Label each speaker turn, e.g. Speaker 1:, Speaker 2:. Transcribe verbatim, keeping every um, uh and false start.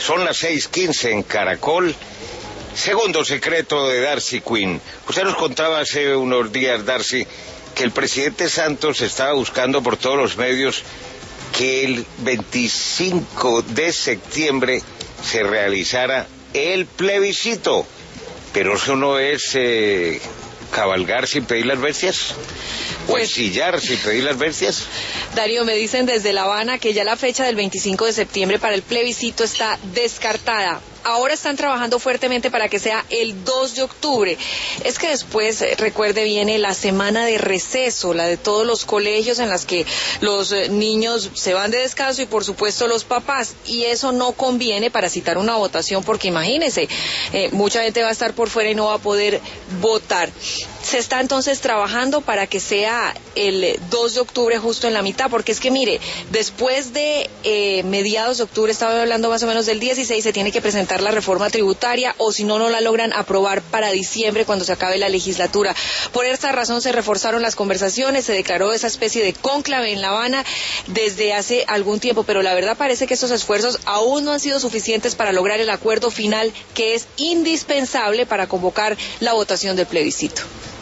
Speaker 1: Son las seis quince en Caracol. Segundo secreto de Darcy Quinn. Usted nos contaba hace unos días, Darcy, que el presidente Santos estaba buscando por todos los medios que el veinticinco de septiembre se realizara el plebiscito. Pero eso no es eh, cabalgar sin pedir las bestias. Pues sillar sin pedir las bestias.
Speaker 2: Darío, me dicen desde La Habana que ya la fecha del veinticinco de septiembre para el plebiscito está descartada. Ahora están trabajando fuertemente para que sea el dos de octubre. Es que después, recuerde, viene la semana de receso, la de todos los colegios en las que los niños se van de descanso y por supuesto los papás. Y eso no conviene para citar una votación porque imagínese, eh, mucha gente va a estar por fuera y no va a poder votar. Se está entonces trabajando para que sea el dos de octubre justo en la mitad, porque es que mire, después de eh, mediados de octubre, estaba hablando más o menos del dieciséis, se tiene que presentar la reforma tributaria, o si no, no la logran aprobar para diciembre cuando se acabe la legislatura. Por esta razón se reforzaron las conversaciones, se declaró esa especie de cónclave en La Habana desde hace algún tiempo, pero la verdad parece que estos esfuerzos aún no han sido suficientes para lograr el acuerdo final que es indispensable para convocar la votación del plebiscito.